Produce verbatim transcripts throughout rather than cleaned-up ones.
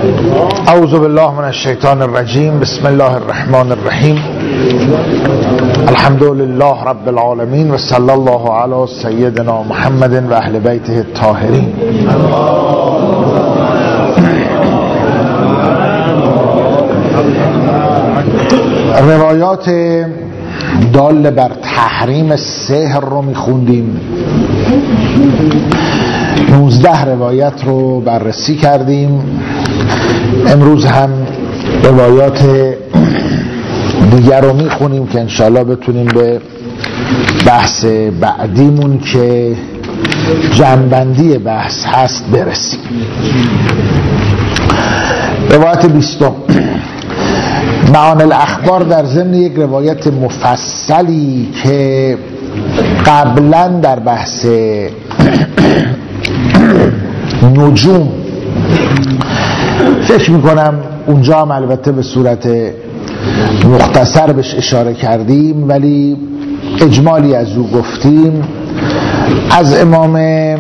اعوذ بالله من الشیطان الرجیم. بسم الله الرحمن الرحیم. الحمد لله رب العالمین و صلی الله علی سیدنا محمد و اهل بیته الطاهرین. روایات دال بر تحریم سحر رو میخوندیم. نوزده روایت رو بررسی کردیم. امروز هم روایات دیگر رو میخونیم که انشاءالله بتونیم به بحث بعدیمون که جنبندی بحث هست برسیم. روایت بیستم. معانی الاخبار در ضمن یک روایت مفصلی که قبلا در بحث نجوم فکر میکنم اونجا هم البته به صورت مختصر بهش اشاره کردیم ولی اجمالی از او گفتیم. از امام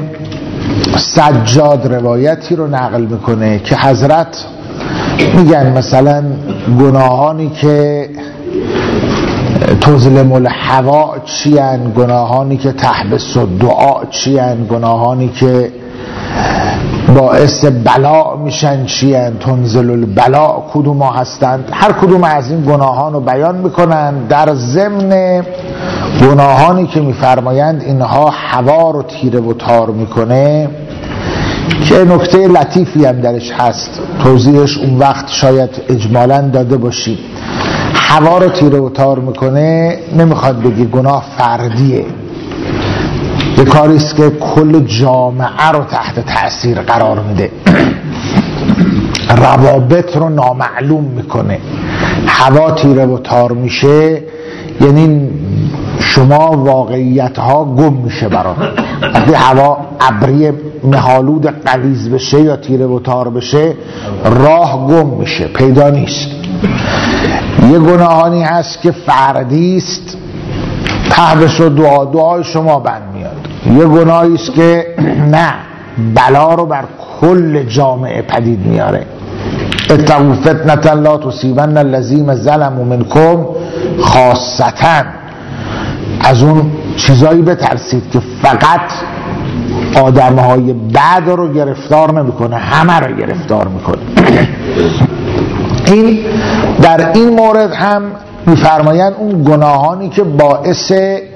سجاد روایتی رو نقل میکنه که حضرت میگن مثلا گناهانی که تظلم الهوا چی ان، گناهانی که تحبس الدعا چی ان، گناهانی که باعث بلا میشن چی ان، تنزل البلا کدوم ها هستند. هر کدوم از این گناهان رو بیان میکنن در ضمن گناهانی که میفرمایند اینها هوا رو تیره و تار میکنه که نکته لطیفی هم درش هست، توضیحش اون وقت شاید اجمالاً داده باشیم. هوا رو تیره و تار میکنه نمیخواد بگی گناه فردیه، یه کاریست که کل جامعه رو تحت تأثیر قرار میده، روابط رو نامعلوم میکنه. هوا تیره و تار میشه یعنی شما واقعیت ها گم میشه برات. وقتی هوا ابری مهالود غلیظ بشه یا تیره و تار بشه راه گم میشه، پیدا نیست. یه گناهانی هست که فردی است، تحبس و دعا دعای شما بند میاد. یه گناهی است که نه، بلا رو بر کل جامعه پدید میاره. اتقوا فتنة لا تصیبن الذین ظلموا منکم خاصةً. از اون چیزایی بترسید که فقط آدمهای بد رو گرفتار نمیکنه، همه رو گرفتار میکنه. این در این مورد هم میفرمایند اون گناهانی که باعث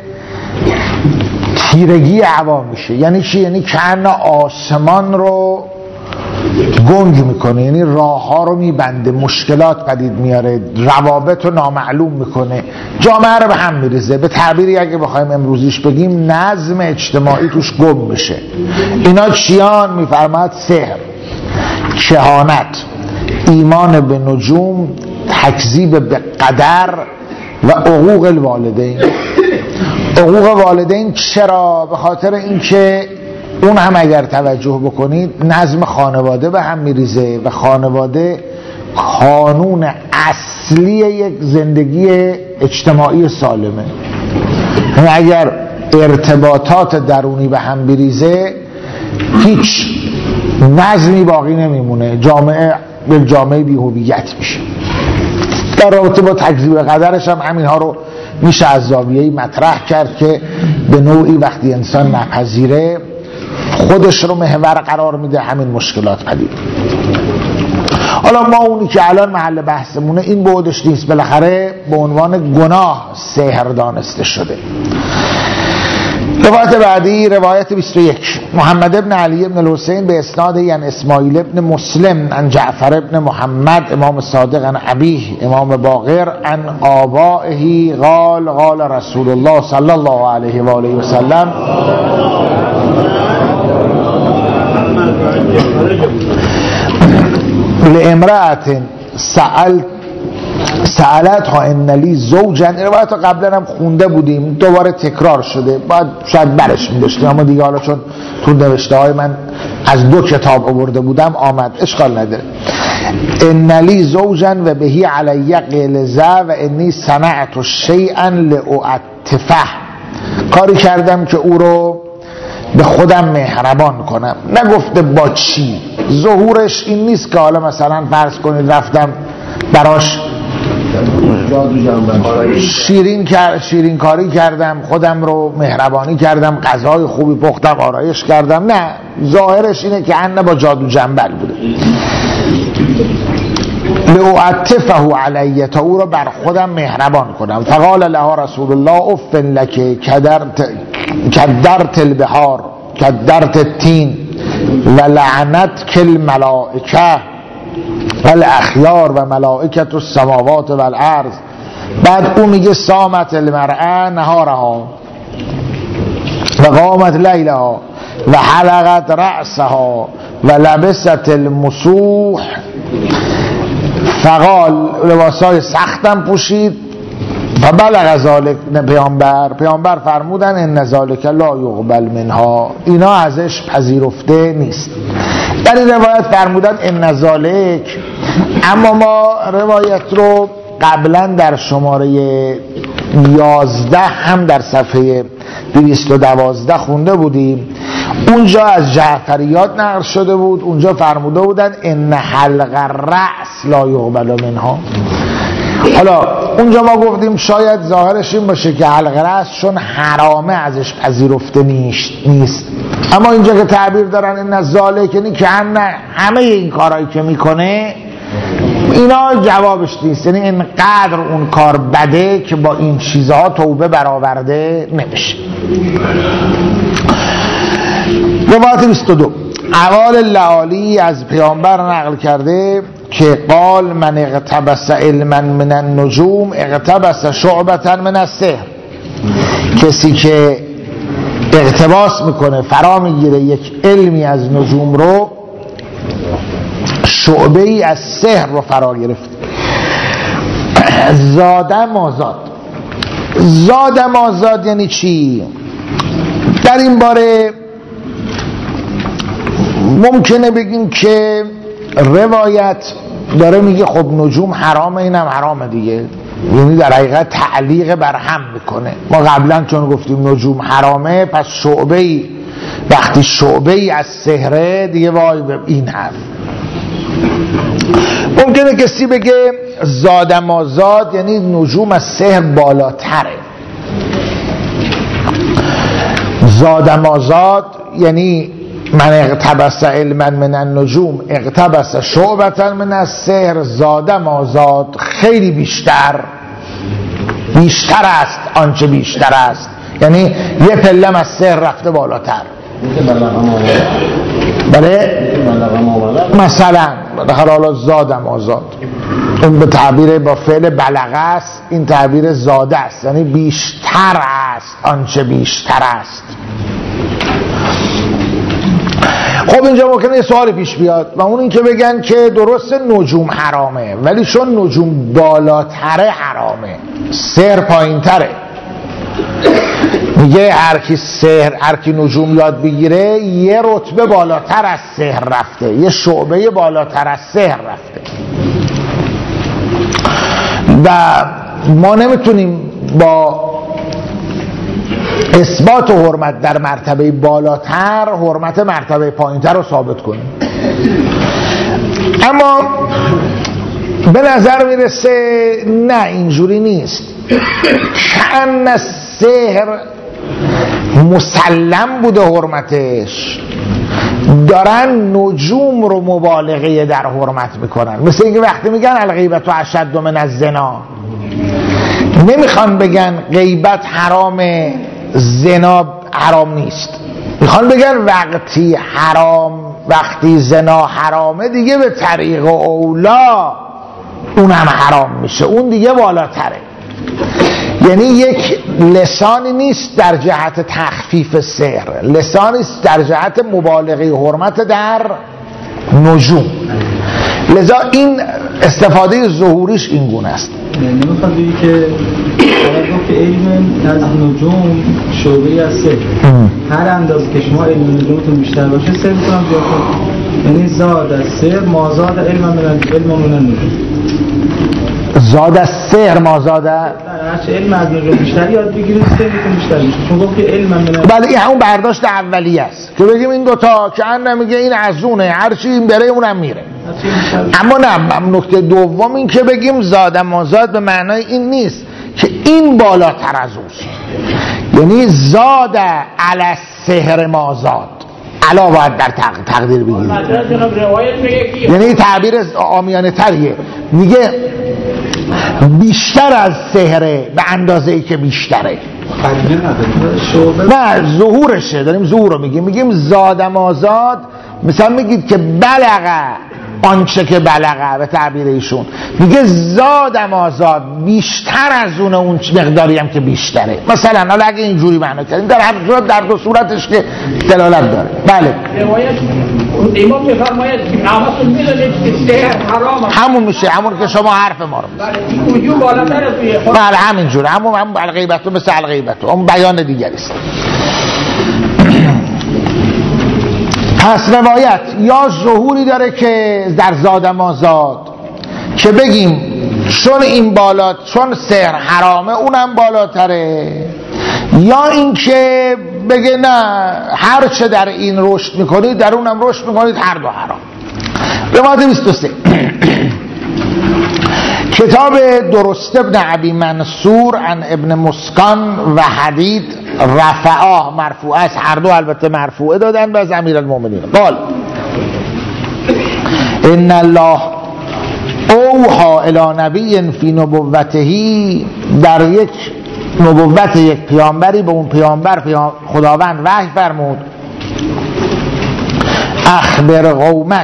تیرگی عوام میشه. یعنی چی؟ یعنی کأن آسمان رو گنگ میکنه، یعنی راه ها رو میبنده، مشکلات پدید میاره، روابط رو نامعلوم میکنه، جامعه رو به هم میریزه. به تعبیری اگه بخوایم امروزیش بگیم نظم اجتماعی توش گم میشه. اینا چیان؟ میفرماد سحر، کهانت، ایمان به نجوم، تکذیب به قدر و عقوق الوالدین. عقوق والدین چرا؟ به خاطر اینکه اون هم اگر توجه بکنید نظم خانواده به هم میریزه و خانواده قانون اصلی یک زندگی اجتماعی سالمه. یعنی اگر ارتباطات درونی به هم بریزه هیچ نظمی باقی نمیمونه، جامعه به جامعه بی‌هویت میشه. در رابطه با تکذیب قدرش هم همین ها رو میشه از زاویه‌ای مطرح کرد که به نوعی وقتی انسان نپذیره خودش رو محور قرار میده، همین مشکلات پدید. حالا ما اونی که الان محل بحثمونه این بعدش نیست، بالاخره به عنوان گناه سحر دانسته شده. روایت بعدی روایت بیست و یک. محمد ابن علی ابن الحسین به اسناد یعنی اسماعیل ابن مسلم عن جعفر ابن محمد امام صادق عن ابیه امام باقر عن آبائه قال قال رسول الله صلی الله علیه و آله و سلم لامرأة سألت سألت ها ان لی زوجا. روایت قبلا هم خونده بودیم، دوباره تکرار شده، باید شاید برش می‌داشتیم اما دیگه حالا چون تو نوشته های من از دو کتاب آورده بودم آمد، اشکال نداره. ان لی زوجا و بهی علی غلظه و انی صنعت شیئا لأعتفه. کاری کردم که او رو به خودم مهربان کنم. نگفته با چی. ظهورش این نیست که حالا مثلا فرض کنید رفتم براش شیرین کر... شیرین کاری کردم، خودم رو مهربانی کردم، غذای خوبی پختم، آرایش کردم. نه، ظاهرش اینه که انه با جادو جنبل بوده. لأعطفه علیه، تا او را بر خودم مهربان کنم. فقال لها رسول الله اف لک کدرت کدرت البحار کدرت التین و لعنت کل ملائکه الاخیار و ملائکت السماوات و الارض. بعد او میگه سامت المرأه نهارها و قامت لیلها و حلقت رأسها و لبست المسوح. فقال لباسای سختم پوشید. فبلغ ذلک پیامبر پیامبر فرمودن ان ذلک لا یقبل منها، اینا ازش پذیرفته نیست. در این روایت فرمودن ان ذلک، اما ما روایت رو قبلا در شماره یازده هم در صفحه دویست و دوازده خونده بودیم. اونجا از جعفریات نقل شده بود، اونجا فرموده بودن ان حلق الرأس لا یقبل منها. حالا اونجا ما گفتیم شاید ظاهرش این باشه که حلق رأس چون حرامه ازش پذیرفته نیست، اما اینجا که تعبیر دارن این ذالک یعنی که همه این کارهایی که میکنه اینا جوابش نیست، یعنی اینقدر اون کار بده که با این چیزها توبه برآورده نمیشه. روایت بیست و دو اقوال لعالی از پیامبر نقل کرده که قال من اقتبس علما من النجوم اقتبس شعبة من السحر. کسی که اقتباس میکنه، فرا میگیره یک علمی از نجوم رو، شعبه ای از سحر رو فرا گرفت. زاده مازاد. زاده مازاد یعنی چی؟ در این باره ممکنه بگیم که روایت داره میگه خب نجوم حرامه، اینم حرامه دیگه، یعنی در حقیقت تعلیق بر هم میکنه. ما قبلا چون گفتیم نجوم حرامه، پس شعبه ای، وقتی شعبه ای از سحره دیگه وای به این حرف. ممکنه کسی بگه زاد ما زاد یعنی نجوم از سحر بالاتره. زاد ما زاد یعنی من اقتبس علما من النجوم اقتبس شعبة من السحر زاد ما زاد، خیلی بیشتر بیشتر است آنچه بیشتر است، یعنی یه پلم از سحر رفته بالاتر. بله مثلا در حالا زاد ما زاد، اون به تعبیر با فعل بلغه است، این تعبیر زاده است، یعنی بیشتر است آنچه بیشتر است. خب اینجا ممکنه یه سوال پیش بیاد و اون این که بگن که درست نجوم حرامه، ولی چون نجوم بالاتره حرامه، سحر پایین تره. میگه هر کی سحر هر کی نجوم یاد بگیره یه رتبه بالاتر از سحر رفته، یه شعبه بالاتر از سحر رفته و ما نمیتونیم با اثبات و حرمت در مرتبه بالاتر حرمت مرتبه پایینتر رو ثابت کنیم. اما به نظر میرسه نه اینجوری نیست. کأن سحر مسلم بوده حرمتش، دارن نجوم رو مبالغه در حرمت میکنن. مثل اینکه وقتی میگن الغیبت اشد من الزنا، نمیخوان بگن غیبت حرامه زنا حرام نیست، میخوان بگن وقتی حرام وقتی زنا حرامه دیگه به طریق اولا اون هم حرام میشه، اون دیگه بالاتره. یعنی یک لسانی نیست در جهت تخفیف سحر، لسانی است در جهت مبالغه حرمت در نجوم. لذا این استفاده ظهوریش این گونه است. نمیخواد بگی که گفت علم از نجوم شعبه‌ای از سحر، هر اندازه که شما علم نجومتون بیشتر باشه سحر میتونم زیاد کنم، یعنی زاد از سحر ما زاد علم من علم من نجوم، زاد از سحر ما زاده هرچه علم از نجوم بیشتر یاد بگیرید سیرتون بیشتر میشه. چون گفت که علم من بله این همون برداشت اولیه است که بگیم این دوتا که ان میگه این از اونه، هرچی این بره اونم میره. اما نه، نکته دوم این که بگیم زاد مازاد به معنای این نیست که این بالاتر از اوست، یعنی زاد علی السحر مازاد علا باید در تقدیر بگیریم، یعنی تعبیر عامیانه تریه، میگه بیشتر از سحره به اندازه ای که بیشتره، نه ظهورشه، داریم ظهور رو میگیم، میگیم زادم آزاد، مثلا میگید که بلغه آنچه که بلغه به تعبیر ایشون، میگه زادم آزاد بیشتر از اون اون مقداری هم که بیشتره. مثلا حالا اگه اینجوری معنا کردیم در هر صورت در دو صورتش که دلالت داره. بله امام میفرماید که اما میدونید که سحر حرامه، همون میشه، همون که شما حرف ما رو بله این بالاتر از بله همینجوره، همون همون الغیبت مثل الغیبت اون بیان دیگری است. پس روایت یا ظهوری داره که در زادم آزاد که بگیم چون این بالا، چون سحر حرامه اونم بالاتره، یا اینکه بگه نه هر چه در این رشد میکنید در اونم رشد میکنید، هر دو حرام. روایت بیست و سه کتاب درست ابن ابی منصور عن ابن مسکان و حدید رفعاه مرفوع است، هر دو البته مرفوعه دادن به امیر المؤمنین. قال ان الله اوحا الی نبی فی نبوته، در یک نبوت یک پیامبری به اون پیامبر خداوند وحی فرمود، اخبر قومک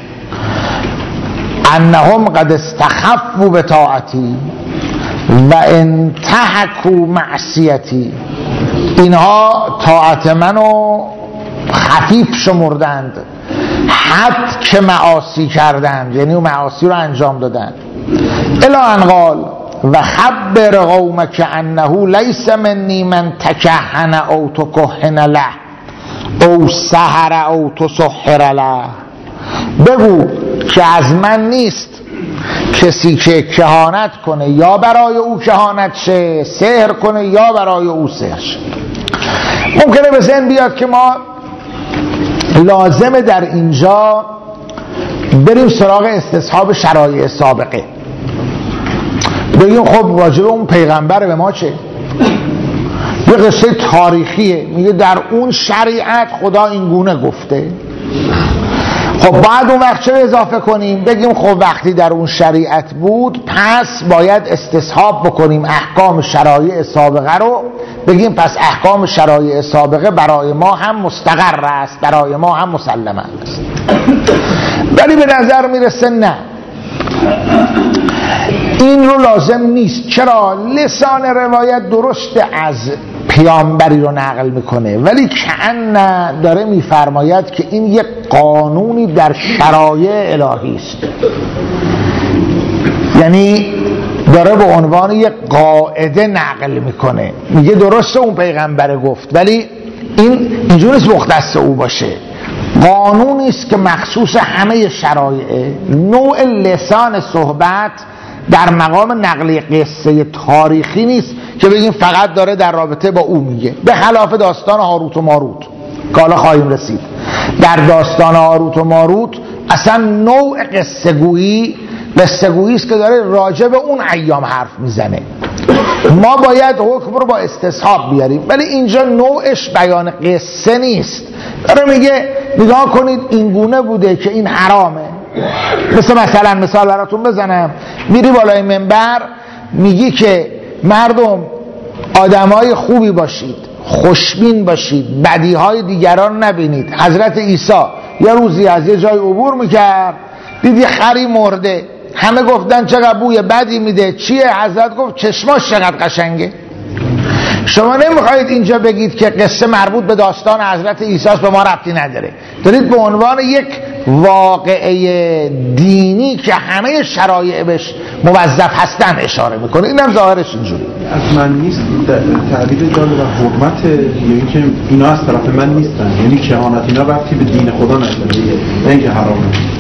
انهم قد استخفوا بطاعتی و انتهکوا معصیتی، اینها طاعت منو خفیف شمردند حد که معاصی کردند، یعنی اون معاصی رو انجام دادند. الی ان قال و خبر قومک انه لیس منی من تکهن او تکهن له او سحر او تسحر له، بگو که از من نیست کسی که کهانت کنه یا برای او کهانت شه، سحر کنه یا برای او سحر شه. ممکنه به ذهن بیاد که ما لازمه در اینجا بریم سراغ استصحاب شرایع سابقه، بگیم خب راجب اون پیغمبر به ما چه؟ یه قصه تاریخیه، میگه در اون شریعت خدا این گونه گفته، خب بعد اون وقت چه اضافه کنیم؟ بگیم خب وقتی در اون شریعت بود پس باید استصحاب بکنیم احکام شرایع سابقه رو، بگیم پس احکام شرایع سابقه برای ما هم مستقر است، برای ما هم مسلم است. ولی به نظر میرسه نه، این رو لازم نیست. چرا؟ لسان روایت درست از پیامبری رو نقل میکنه ولی کأن داره میفرماید که این یک قانونی در شرایع الهی است، یعنی داره به عنوان یک قاعده نقل میکنه، میگه درسته اون پیغمبر گفت ولی این اینجوری نیست مختص او باشه، قانونی است که مخصوص همه شرایع. نوع لسان صحبت در مقام نقل قصه تاریخی نیست که بگیم فقط داره در رابطه با او میگه، به خلاف داستان هاروت و ماروت که حالا خواهیم رسید. در داستان هاروت و ماروت اصلا نوع قصه گویی قصه گویی است که داره راجع به اون ایام حرف میزنه، ما باید حکم رو با استصحاب بیاریم، ولی اینجا نوعش بیان قصه نیست، داره میگه نگاه کنید این گونه بوده که این حرامه. مثل مثلا مثال براتون بزنم، میری بالای منبر میگی که مردم آدمای خوبی باشید، خوشبین باشید، بدیهای دیگران نبینید. حضرت عیسی یه روزی از یه جای عبور میکرد، دید یه خری مرده، همه گفتن چقدر بوی بدی میده، چیه؟ حضرت گفت چشماش چقدر قشنگه. شما نمیخواید اینجا بگید که قصه مربوط به داستان حضرت عیسی است، به ما ربطی نداره، دارید به عنوان یک واقعه دینی که همه شرایع بهش موظف هستن اشاره میکنه. اینم ظاهرش اینجوری از من نیست، تعبیر جالب و حرمت، یعنی که اینا از طرف من نیستن، یعنی کهانت اینا ربطی به دین خدا نداره، نه اینکه حرامه.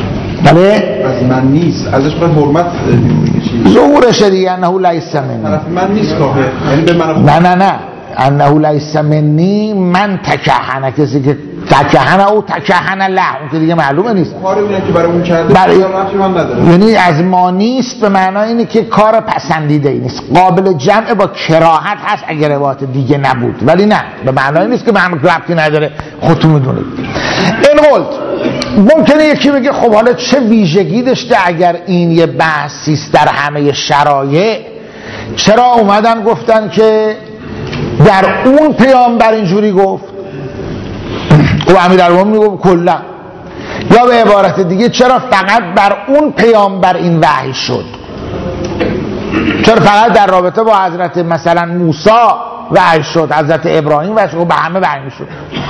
بله از من نیست، ازش باید حرمت میگه ظهورش دیگه انه لیس منی، طرف من نیست کافر، یعنی به من نه نه نه انه لیس منی من تکهنه، کسی که تکهنه او تکهن له اون که دیگه معلومه نیست، کاری اونه که برای اون کرده برای... رفتی من نداره، یعنی از ما نیست به معنای اینه که کار پسندیده ای نیست، قابل جمع با کراهت هست اگر روایت دیگه نبود، ولی نه به معنای نیست که به هم ربطی نداره، خودتون میدونید. این قلت ممکنه یکی بگه خب حالا چه ویژگی داشته اگر این یه بحثی است در همه شرایع، چرا اومدن گفتن که در اون پیامبر اینجوری گفت و امیرالمومنین میگه کلا، یا به عبارت دیگه چرا فقط بر اون پیامبر این وحی شد، چرا فقط در رابطه با حضرت مثلا موسی وحی شد، حضرت ابراهیم وحی شد، به همه وحی شد،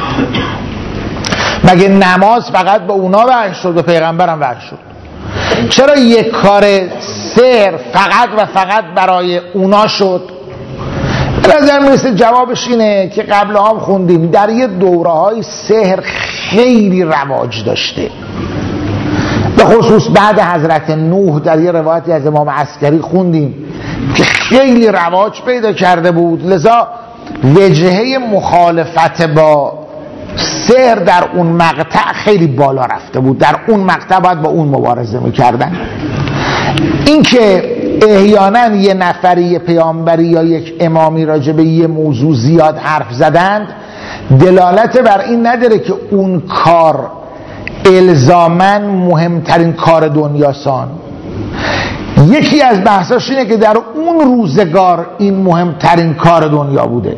مگه نماز فقط به اونا وحی شد و پیغمبرم وحی شد، چرا یک کار سحر فقط و فقط برای اونا شد؟ به نظر میرسه جوابش اینه که قبل هم خوندیم در یه دوره های سحر خیلی رواج داشته، به خصوص بعد حضرت نوح در یه روایتی از امام عسکری خوندیم که خیلی رواج پیدا کرده بود، لذا وجهه مخالفت با سحر در اون مقطع خیلی بالا رفته بود، در اون مقطع باید با اون مبارزه میکردن. این که احیانا یه نفری یه پیامبری یا یک امامی راجع به یه موضوع زیاد حرف زدند دلالت بر این نداره که اون کار الزاماً مهمترین کار دنیاسان. یکی از بحثاش اینه که در اون روزگار این مهمترین کار دنیا بوده.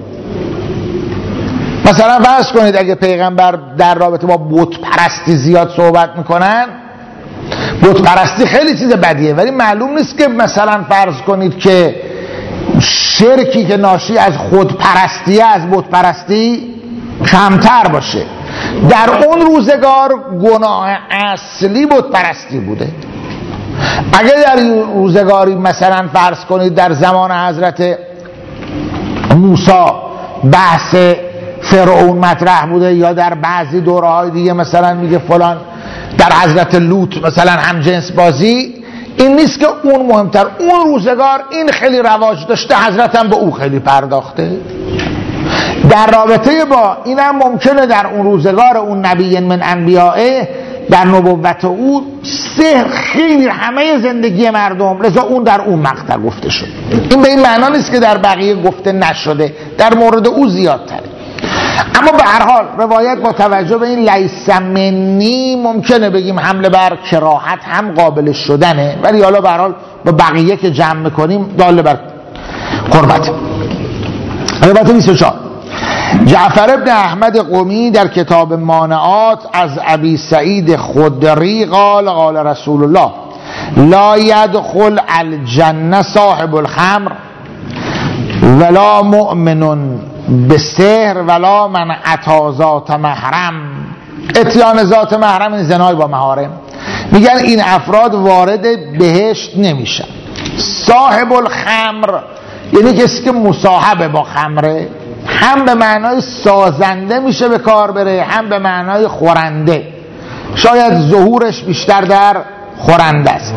مثلا فرض کنید اگه پیغمبر در رابطه با بت پرستی زیاد صحبت میکنن، بت پرستی خیلی چیز بدیه، ولی معلوم نیست که مثلا فرض کنید که شرکی که ناشی از خود پرستی از بت پرستی کمتر باشه. در اون روزگار گناه اصلی بت پرستی بوده. اگه در روزگاری مثلا فرض کنید در زمان حضرت موسی بحث فرعون مطرح بوده، یا در بعضی دوره‌های دیگه مثلا میگه فلان در حضرت لوط مثلا هم جنس بازی، این نیست که اون مهمتر. اون روزگار این خیلی رواج داشته، حضرت هم به او خیلی پرداخته. در رابطه با این هم ممکنه در اون روزگار اون نبی من انبیائه در نبوت او سحر خیلی همه زندگی مردم، لذا اون در اون مقطع گفته شد. این به این معنا نیست که در بقیه گفته نشده، در مورد او زیادتره. اما به هر حال روایت با توجه به این لیس منی ممکنه بگیم حمله بر کراهت هم قابل شدنه، ولی حالا به هر حال با بقیه که جمع میکنیم داله بر قربت. روایت بیست و چهار جعفر ابن احمد قمی در کتاب مانعات از ابی سعید خدری قال قال رسول الله لا يدخل الجنه صاحب الخمر ولا مؤمن بسحر ولا من اتى ذات محرم. اتیان ذات محرم این زنای با محارم، میگن این افراد وارد بهشت نمیشن. صاحب الخمر یعنی کسی که مصاحب با خمره، هم به معنای سازنده میشه به کار بره، هم به معنای خورنده. شاید ظهورش بیشتر در خورنده است.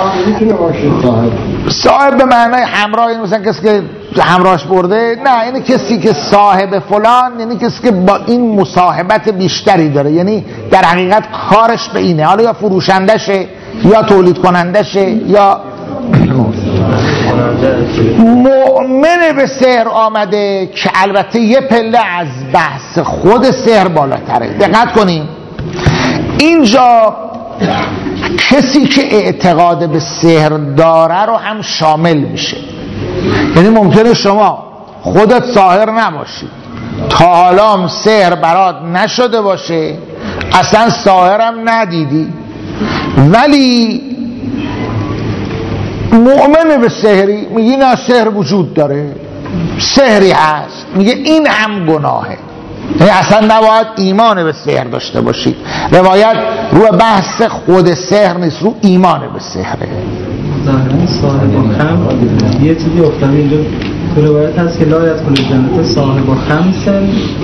صاحب به معنای همراه، این مثلا کسی که همراهش برده، نه این کسی که صاحب فلان یعنی کسی که با این مصاحبت بیشتری داره، یعنی در حقیقت کارش به اینه، حالا یا فروشنده شه یا تولید کننده شه یا مؤمن به سحر آمده، که البته یه پله از بحث خود سحر بالاتره. دقت کنیم اینجا کسی که اعتقاد به سحر داره رو هم شامل میشه. یعنی ممکنه شما خودت ساحر نباشی، تا حالا هم سحر برات نشده باشه، اصلا ساحرم ندیدی، ولی مؤمن به سحری، میگی نه سحر وجود داره، سحری هست، میگه این هم گناهه. یعنی اصلا نباید ایمان به سحر داشته باشید. روایت رو بحث خود سحر نیست، رو ایمان به سحره. ظاهرا صاحب خمر یه چیزی افتاده اینجا تو روایت هست که لا یدخل الجنه صاحب خمس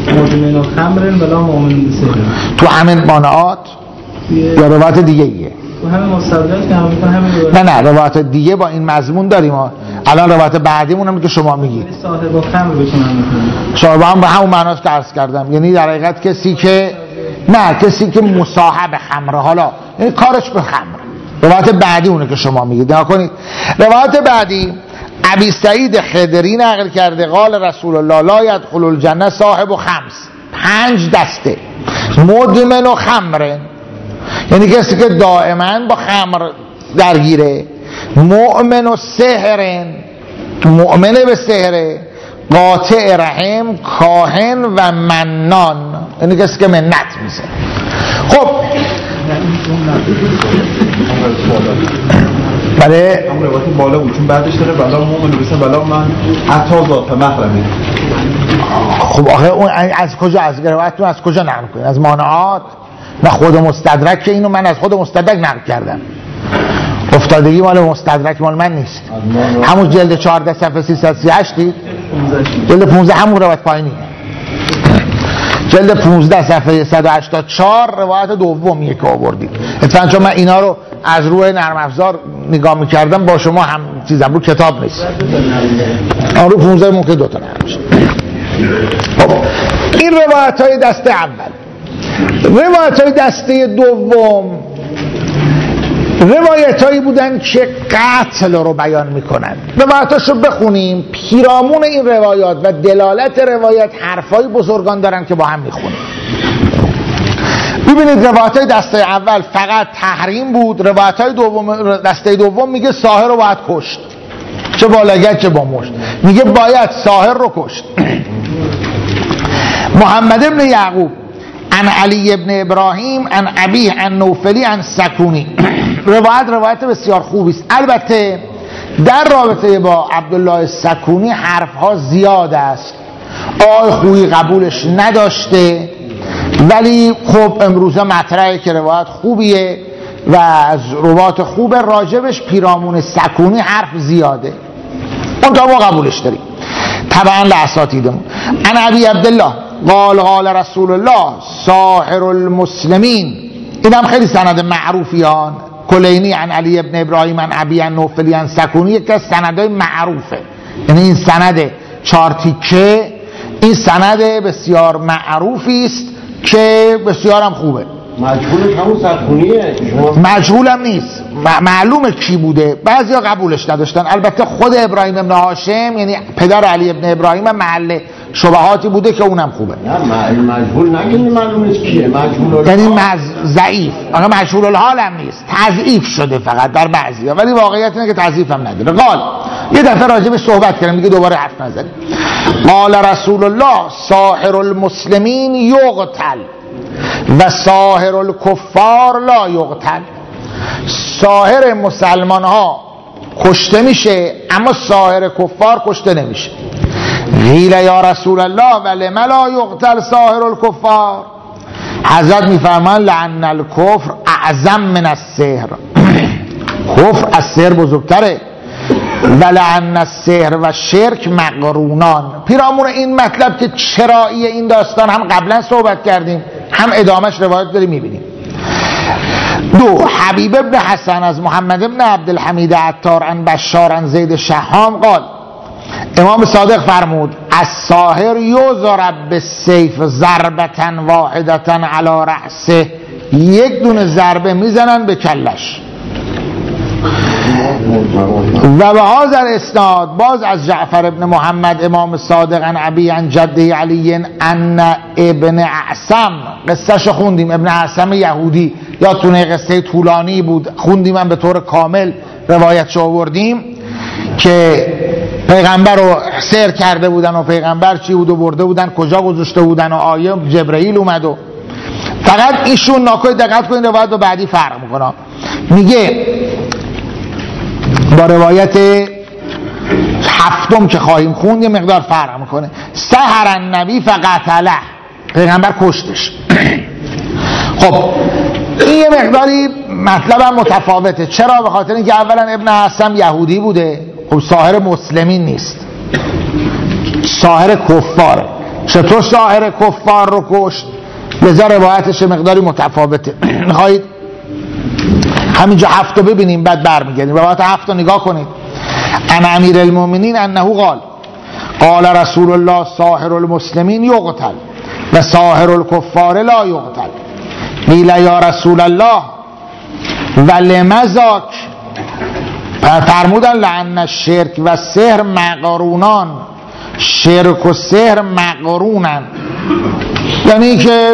مدمن خمر ولا مؤمن به سحر. تو همین مانعات یا روایت دیگه ایه همین مستدرک نقل میکنه همین روایت. نه نه روایت دیگه با این مضمون داریم ما. الان روایت بعدیمون هم که شما میگید صاحب و خمر بهشون هم میکنه. صاحب هم به همون معناست که عرض کردم، یعنی در حقیقت کسی که نه کسی که مصاحب خمره، حالا یعنی کارش به خمر. روایت بعدی اونه که شما میگید. نگاه کنید روایت بعدی ابی سعید خدری نقل کرده قال رسول الله لا يدخل الجنه صاحب خمس، پنج دسته مدمن و خمره، یعنی کسی که دائما با خمر درگیره، مؤمن و سحرن، مؤمنه به سحره، قاطع رحم، کاهن و منان، یعنی کسی که منت میزه. خب بله اون روایت بالا بود چون بعدش داره بلا مومن بسه بلا من حتی ذات محرمه. خب آخه اون از کجا، از روایتتون از کجا نقل کنید؟ از مانعات؟ نه خود مستدرک که اینو من از خود مستدرک نقل کردم، افتادگی مال مستدرک مال من نیست. همون جلد چهارده صفحه سیصد و سی و هشت دید؟ جلد پانزده همون روایت پایینی، جلد پانزده صفحه صد و هشتاد و چهار روایت دومیه که آوردید. اتفاقا چون من اینا رو از روی نرم افزار نگاه میکردم با شما هم چیزم رو کتاب نیست، آن رو پانزده ممکن دوتا نرم بشه. خب این روایت های دسته اول. روایت های دسته دوم روایت هایی بودن که قتل رو بیان میکنن. روایتاشو بخونیم، پیرامون این روایات و دلالت روایت حرفای بزرگان دارن که با هم میخونیم. ببینید روایت های دسته اول فقط تحریم بود، روایت های دوم دسته دوم میگه ساحر رو باید کشت، چه با لگد چه با مشت، میگه باید ساحر رو کشت. محمد ابن یعقوب عن علی ابن ابراهیم عن ابیه عن نوفلی عن سکونی. روایت روایت بسیار خوبی است. البته در رابطه با عبدالله سکونی حرفها زیاد است، آقای خویی قبولش نداشته، ولی خب امروزه مطرحه که روایت خوبیه و از روایت خوب راجبش پیرامون سکونی حرف زیاده، اون تا ما قبولش داریم طبعا لاساتیدمون. انا ابی عبدالله قال قال رسول الله ساحر المسلمین، این هم خیلی سند معروفیان. کلینی عن علی ابن ابراهیم عن ابی عن نوفلی عن سکونی یکی از سندهای معروفه، یعنی این سند چهار تیکه، این سند بسیار معروفی است که بسیار هم خوبه. مجهول همون سکونیه، مجهول هم نیست، معلومه کی بوده، بعضیا قبولش نداشتن. البته خود ابراهیم ابن هاشم یعنی پدر علی ابن ابراهیم محل شبهاتی بوده که اونم خوبه. نه مجهول نکنی معلوم نیست کیه، مجهول یعنی مز... ضعیف، آقا مجهول الحال هم نیست، تضعیف شده فقط در بعضیا، ولی واقعیت اینه که تضعیف هم نداره. قال یه دفعه راجع به صحبت کردم دیگه دوباره حرف نزنیم. قال رسول الله ساحر المسلمین یقتل و ساحر الکفار لا یقتل. ساحر مسلمان ها کشته میشه اما ساحر کفار کشته نمیشه. قیل یا رسول الله ولم لا یقتل ساحر الکفار. حضرت میفرمان لعن الکفر اعظم من السحر، کفر از سحر بزرگتره، ولعن السحر و شرک مقرونان. پیرامون این مطلب که چرایی این داستان هم قبلا صحبت کردیم، هم ادامش روایت داریم میبینیم. دو حبیب ابن حسن از محمد ابن عبدالحمید عطار عن بشار عن زید شهام قال امام صادق فرمود الساحر یضرب بالسیف ضربة واحدة علی رأسه، یک دونه ضربه میزنن به کلش. و به هذا اسناد باز از جعفر ابن محمد امام صادق عن ابی عن جده علی ان ابن اعصم، قصهش خوندیم، ابن اعصم یهودی، یادتونه قصه طولانی بود، خوندیم من به طور کامل روایتش آوردیم که پیغمبر رو سیر کرده بودن و پیغمبر چی بود و برده بودن کجا گذاشته بودن و آیه جبرئیل اومد و فقط ایشون ناکوی دقت کنین روایت رو بعدی فرق میکنه. میگه با روایت هفتم که خواهیم خوند یه مقدار فرق میکنه. سحر النبی فقتله، پیغمبر کشتش. خب این یه مقداری مطلب هم متفاوته. چرا؟ به خاطر اینکه اولا ابن حسم یهودی بوده، خب ساحر مسلمین نیست، ساحر کفاره. چطور ساحر کفار رو کشت؟ لذا روایتش مقداری متفاوته. میخواهید همینجا هفت رو ببینیم بعد برمیگردیم. روایت هفت رو نگاه کنید. ان امیر المؤمنین انه قال قال رسول الله ساحر المسلمین یقتل و ساحر الکفار لا یقتل. قیل یا رسول الله و لمذاک، فرمودن لعن الشرک و سحر مقرونان، شرک و سحر مقرونن، یعنی که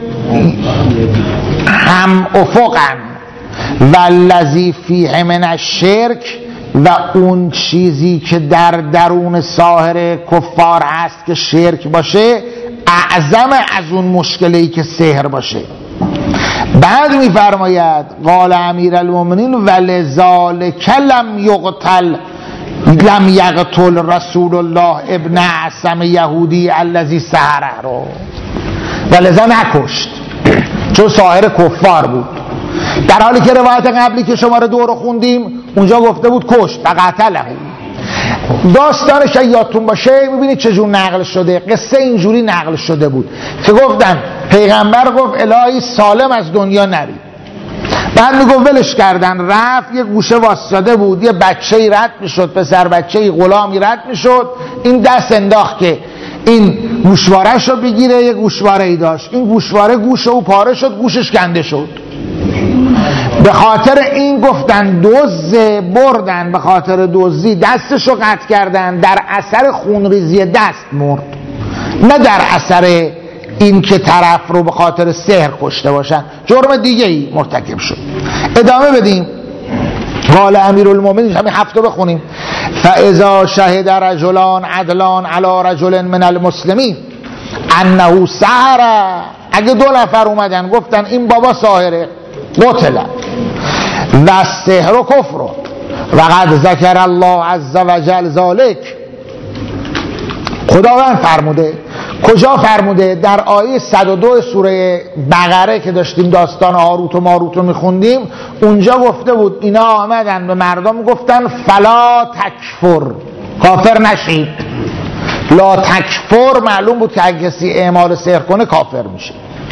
هم افقن و الذی فیه من الشرک، و اون چیزی که در درون ساحر کفار هست که شرک باشه اعظم از اون مشکلی که سحر باشه. بعد میفرماید قال امیر المؤمنین ولذالک لم یقتل لم یقتل رسول الله ابن اعصم یهودی الذی سحره رو، ولذا نکشت چون ساحر کفار بود، در حالی که روایت قبلی که شماره دو رو خوندیم اونجا گفته بود کشت و قتله. داستانش یادتون باشه میبینید چجور نقل شده. قصه اینجوری نقل شده بود که گفتن پیغمبر گفت الهی سالم از دنیا نری، بعد میگفت ولش کردن، رفت یه گوشه واسطاده بود، یه بچه‌ای رد میشد، پسر بچه‌ای غلامی رد میشد، این دست انداخت که این گوشواره‌شو رو بگیره، یه گوشواره‌ای داشت، این گوشواره گوش او پاره شد، گوشش کنده شد. به خاطر این گفتن دزد، بردن به خاطر دزدی دستشو قطع کردن، در اثر خونریزی دست مرد، نه در اثر این که طرف رو به خاطر سحر کشته باشن، جرم دیگه ای مرتکب شد. ادامه بدیم. قال امیر المؤمنین، همین هفته بخونیم. فاذا شهد رجلان عدلان علی رجل من المسلمین انه سحر، اگه دو نفر اومدن گفتن این بابا ساحره، قتل و السحر و کفر و قد ذکر الله عز وجل ذالک. خداوند فرموده. کجا فرموده؟ در آیه صد و دو سوره بقره که داشتیم داستان هاروت و ماروت رو میخوندیم، اونجا گفته بود اینا آمدن به مردم گفتن فلا تکفر، کافر نشید. لا تکفر معلوم بود که اگه کسی اعمال سحر کنه کافر میشه.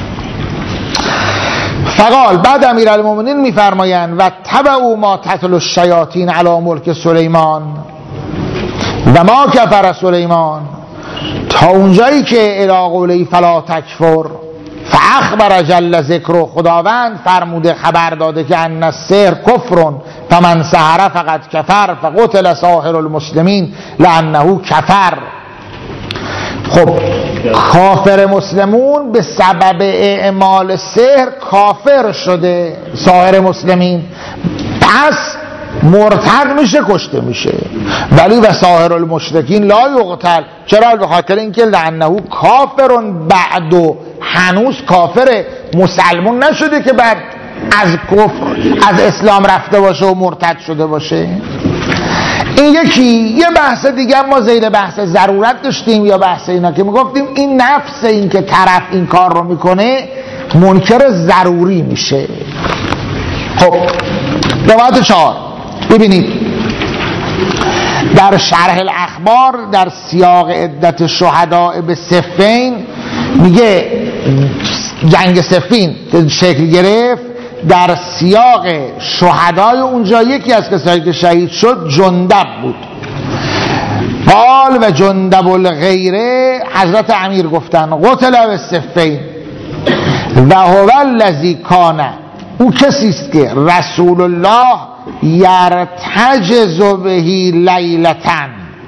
فقال، بعد امیر المؤمنین میفرمایند و تبعوا ما تتلو الشیاطین علی ملک سلیمان و ما کفر سلیمان، تا اونجایی که الی قوله فلا تکفر فاخبر جل ذکر، خداوند فرموده خبر داده که ان السحر کفر فمن سحر فقد کفر فقتل ساحر المسلمین لانه کفر. خب کافر مسلمون به سبب اعمال سحر کافر شده ساحر مسلمین، پس مرتد میشه، کشته میشه. ولی و ساحر المشرکین لا یقتل، چرا؟ به خاطر اینکه لانه کافر بعد، و هنوز کافر، مسلمون نشده که بعد از کفر از اسلام رفته باشه و مرتد شده باشه. این یکی. یه بحث دیگه ما زیر بحث ضرورت داشتیم یا بحث اینا که میگفتیم این نفس این که طرف این کار رو میکنه منکر ضروری میشه. خب روایت چهار ببینید. در شرح الاخبار در سیاق عدت شهداء به صفین میگه جنگ صفین که شکل گرفت، در سیاق شهدای اونجا یکی از کسایی که شهید شد جندب بود. قال و جندب الغیره، حضرت امیر گفتن قتل به صفین و هو الذی کان، او کسی است که رسول الله یرتجز بهی لیلتن.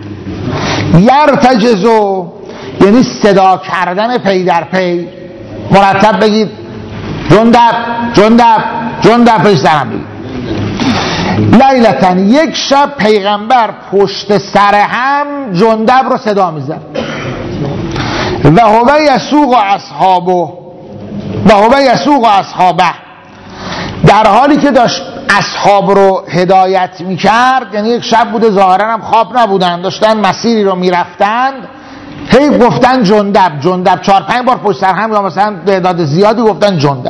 یرتجز یعنی صدا کردن پی در پی، مرتب بگید جندب جندب جندب پیش سرم بگید. لیلتن، یک شب پیغمبر پشت سر هم جندب رو صدا میزد. و هو یسوق اصحابه و هو یسوق اصحابه، در حالی که داشت اصحاب رو هدایت میکرد. یعنی یک شب بوده ظاهرا هم خواب نبودن، داشتن مسیری رو میرفتند، هی گفتن جندب جندب، چهار پنج بار پشت سر هم، یا مثلا تعداد زیادی گفتن جندب.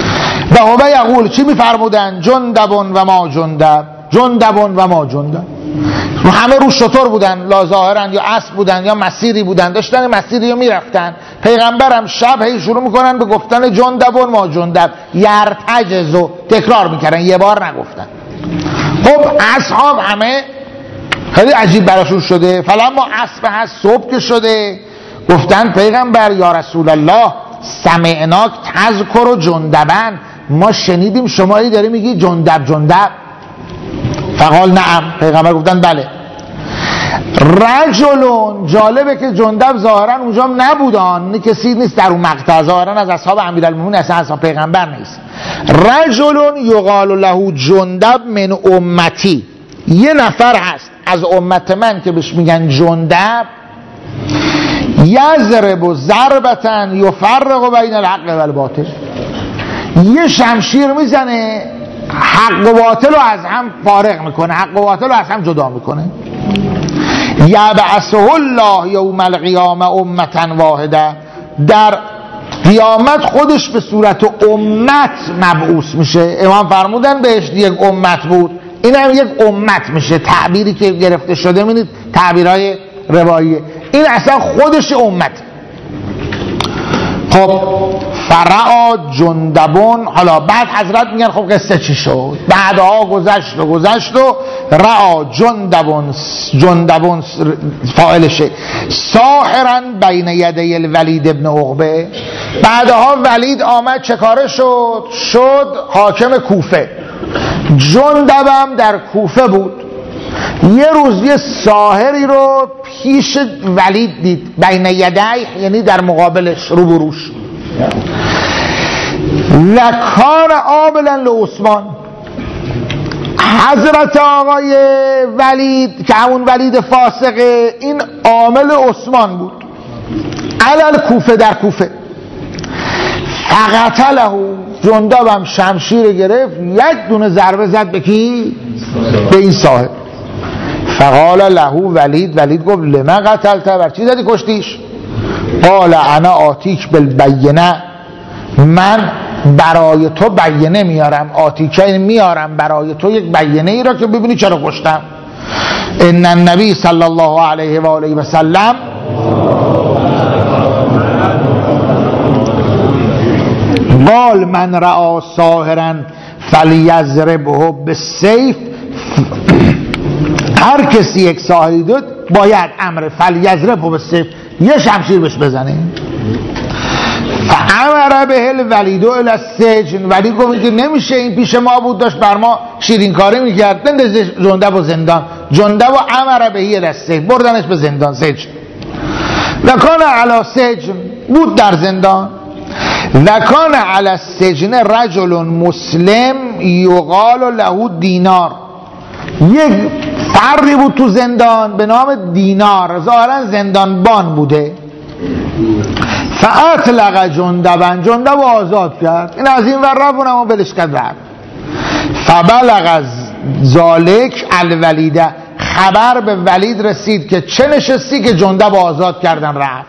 و هو یقول، چی میفرمودن؟ جندبون و ما جندب، جندبون و ما جندب. همه رو شطور بودن، لا ظاهرن یا اسب بودن یا مسیری بودن، داشتن مسیری رو میرفتن. پیغمبرم شب هی شروع میکنن به گفتن جندب و ما جندب، یرتجز و تکرار میکردن، یه بار نگفتن. خب اصحاب همه خیلی عجیب براشون شده. فلما اصبح هست صبح که شده گفتن پیغمبر یا رسول الله سمعناک تذکر جندبن، ما شنیدیم شما ای داری میگی جندب جندب. فقال نعم، پیغمبر گفتن بله. رجلون، جالبه که جندب ظاهرا اونجا نبودن، کسی نیست در اون مقطع، ظاهرا از اصحاب امیرالمومنین، اصلا اصحاب پیغمبر نیست. رجلون یقال له جندب من امتی، یه نفر هست از امت من که بهش میگن جندب، یضرب و ضربتن یفرق بین الحق و الباطل، یه شمشیر میزنه حق و باطل رو از هم فارق میکنه، حق و باطل رو از هم جدا میکنه. یبعثه الله یوم القیامه امتا واحده، در قیامت خودش به صورت امت مبعوث میشه. امام فرمودن بهش یک امت بود، این هم یک امت میشه. تعبیری که گرفته شده میدید تعبیرهای رواییه، این اصلا خودش امت. خب فرعا جندبون، حالا بعد حضرت میگن خب قصه چی شد؟ بعدها گذشت و گذشت و رعا جندبون، جندبون فاعلشه، ساحرا بین یدی الولید ابن عقبه. بعدها ولید آمد چه کاره شد؟ شد حاکم کوفه. جندبم در کوفه بود. یه روز یه ساحری رو پیش ولید دید، بین یدی یعنی در مقابلش، روبروش. لکان عاملا لعثمان، حضرت آقای ولید که همون ولید فاسقه، این عامل عثمان بود، علل کوفه، در کوفه. فقتله، جندبم شمشیر گرفت یک دونه ضربه زد به کی؟ به این صاحب. فقال له ولید، ولید گفت لما قتلت، بر چی زدی کشتیش؟ قال انا آتیک بالبینه، من برای تو بینه میارم. آتیکه میارم برای تو یک بینه ای را که ببینی چرا کشتم. ان النبی صلی الله علیه و آله و سلم قال من رأى ساحرا فلیضربه بالسیف، هر کسی یک ساحری دید باید امر فلیضربه بالسیف، یه شمشیر بهش بزنه. فامر به الولید الی السجن، ولید گفت که نمیشه، این پیش ما بود، داشت بر ما شیرین کاری میکرد، بندازش جندب و زندان. جندب و امر به الی السجن، بردنش به زندان، سجن. لکان علی سجن، بود در زندان. لکان علی السجن رجل مسلم یقال له دینار، یک فردی بود تو زندان به نام دینار، ظاهرا زندانبان بوده. فاطلق جندبن، جندب آزاد کرد، این از این ور رفت اونم بلش کرد رفت. فبلغ ذالک الولیده، خبر به ولید رسید که چه نشستی که جندب آزاد کردن رفت.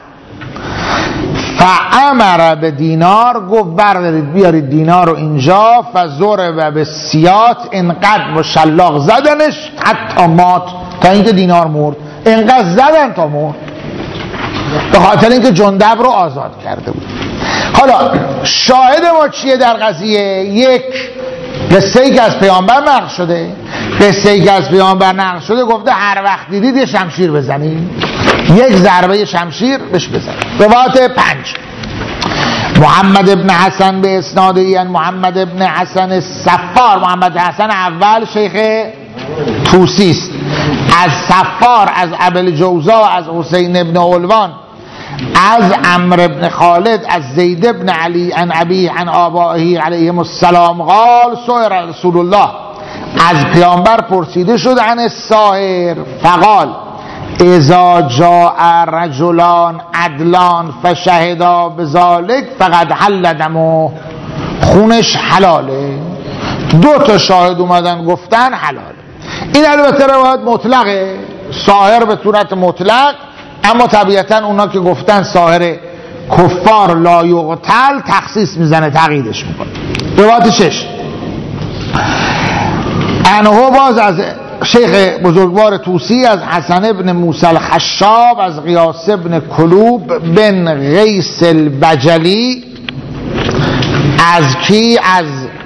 فامر به دینار، گفت بردارید بیارید دینار رو اینجا. فضرب به سیات، اینقدر و شلاق زدنش حتی مات، تا اینکه دینار مرد. اینقدر زدن تا مرد، به خاطر اینکه جندب رو آزاد کرده بود. حالا شاهد ما چیه در قضیه؟ یک قصه ای که از پیامبر نقل شده، قصه ای که از پیامبر نقل شده گفته هر وقت دیدید یه شمشیر بزنید، یک ضربه شمشیر بهش بزنید. روایت پنج، محمد ابن حسن به اسناد این محمد ابن حسن صفار، محمد حسن اول شیخ طوسی است، از صفار، از ابل جوزا، از حسین ابن علوان، از عمرو ابن خالد، از زید ابن علی عن ابی عن آبائه علیهم السلام قال سئل رسول الله، از پیامبر پرسیده شد عن الساحر فقال اذا جاء رجلان عدلان فشهدا بذلك فقد حل دمه، خونش حلاله. دو تا شاهد اومدن گفتن حلاله. این البته روایت مطلقه، ساحر به صورت مطلق، اما طبیعتا اونا که گفتن ساحر کفار لا یقتل تخصیص میزنه، تقییدش میکنه. روایت شش، انهو باز از شیخ بزرگوار طوسی از حسن ابن موسی الخشاب از غیاث ابن کلوب بن قیس البجلی از کی؟ از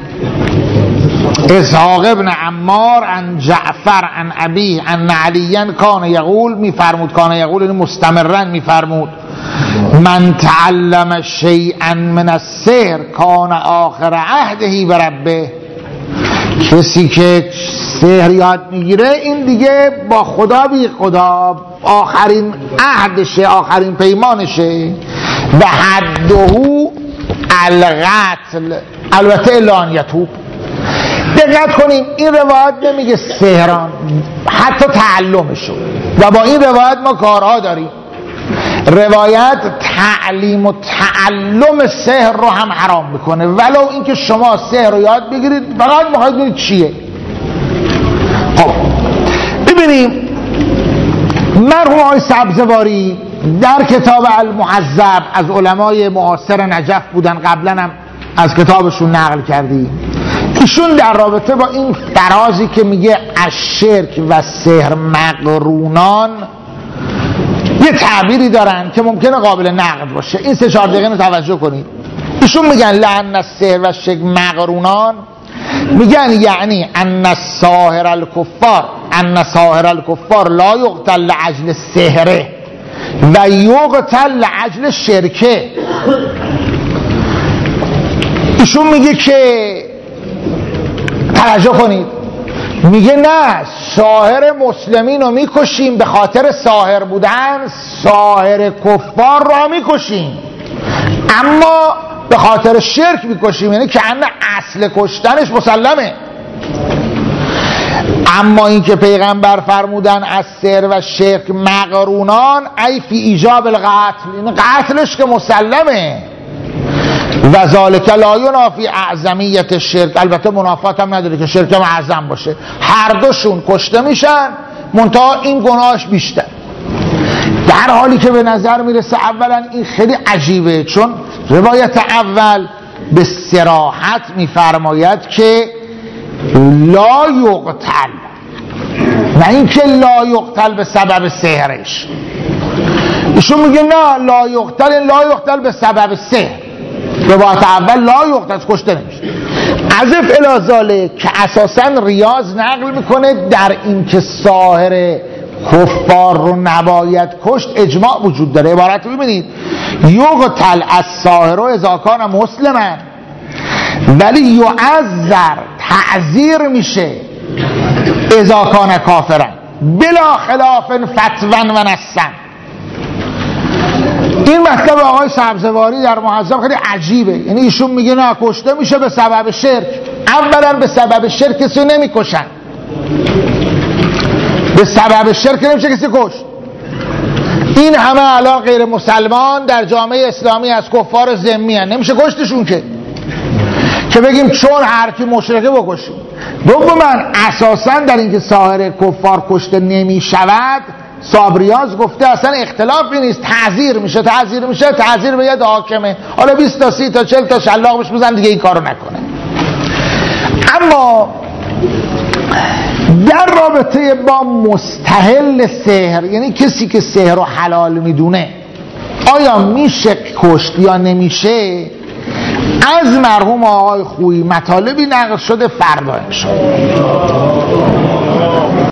اسحاق ابن عمار عن جعفر عن ابی عن علیاً کان یقول، میفرمود کان یقول یعنی مستمرا میفرمود من تعلم شیئا من السحر کان آخر عهده بربه، کسی که سحر یاد میگیره این دیگه با خدا بی خدا آخرین عهدشه، آخرین پیمانشه. و حده القتل، البته الا ان یتوب. دقت کنیم این روایت نمیگه سحران، حتی تعلمشو، و با این روایت ما کارها داریم. روایت تعلیم و تعلم سحر رو هم حرام میکنه، ولو اینکه شما سحر رو یاد بگیرید فقط میخواید ببینید چیه. خب ببینیم مرحوم آقای سبزواری در کتاب المهذب از علمای معاصر نجف بودن، قبلا هم از کتابشون نقل کردیم، ایشون در رابطه با این فرازی که میگه الشرک و سحر مقرونان یه تعبیری دارن که ممکنه قابل نقد باشه. این سه چهار دقیقه رو توجه کنید. ایشون میگن لعن السحر و الشرک مقرونان، میگن یعنی ان الساحر الکفار ان ساحر الکفار لا یقتل لعجل سحره و یقتل لعجل شرکه. ایشون میگه که توجه کنید، میگه نه ساحر مسلمین رو میکشیم به خاطر ساحر بودن، ساحر کفار رو میکشیم، اما به خاطر شرک میکشیم، یعنی که انه اصل کشتنش مسلمه. اما این که پیغمبر فرمودن از سحر و شرک مقرونان ای فی ایجاب القتل، این قتلش که مسلمه. و ذالک لا ینافی اعظمیت شرک، البته منافات هم نداره که شرک هم اعظم باشه، هر دوشون کشته میشن منتها این گناهش بیشتر. در حالی که به نظر میرسه اولا این خیلی عجیبه، چون روایت اول به صراحت میفرماید که لا یقتل، نه اینکه لا یقتل به سبب سحرش. ایشون میگه نه لا یقتل لا یقتل به سبب سحر. روایت اول لا یقتل کشته نمیشه. عزف الازاله که اساسا ریاض نقل میکنه در این که ساحر کفار رو نباید کشت اجماع وجود داره. عبارت رو ببینید یقتل الساحر اذا کان مسلما ولی یعذر تعذیر میشه اذا کان کافرا بلا خلاف فتوا و نصا. این مطلب آقای سبزواری در محذب خیلی عجیبه، یعنی ایشون میگه نه کشته میشه به سبب شرک. اولا به سبب شرک کسی نمیکشن، به سبب شرک نمیشه کسی کشت. این همه الان غیر مسلمان در جامعه اسلامی از کفار ذمی هستند، نمیشه کشتشون که که بگیم چون هر کی مشرکه بکشیم. دوما اساسا در اینکه ساحر کفار کشته نمیشود صابریاز گفته اصلا اختلافی نیست، تعذیر میشه تعذیر میشه تعذیر به ید حاکمه، حالا بیست تا سی تا چهل تا شلاق بهش بزن دیگه این کارو نکنه. اما در رابطه با مستحل سحر، یعنی کسی که سحر رو حلال میدونه، آیا میشه کشت یا نمیشه، از مرحوم آقای خویی مطالبی نقل شده، فردا انشاءالله.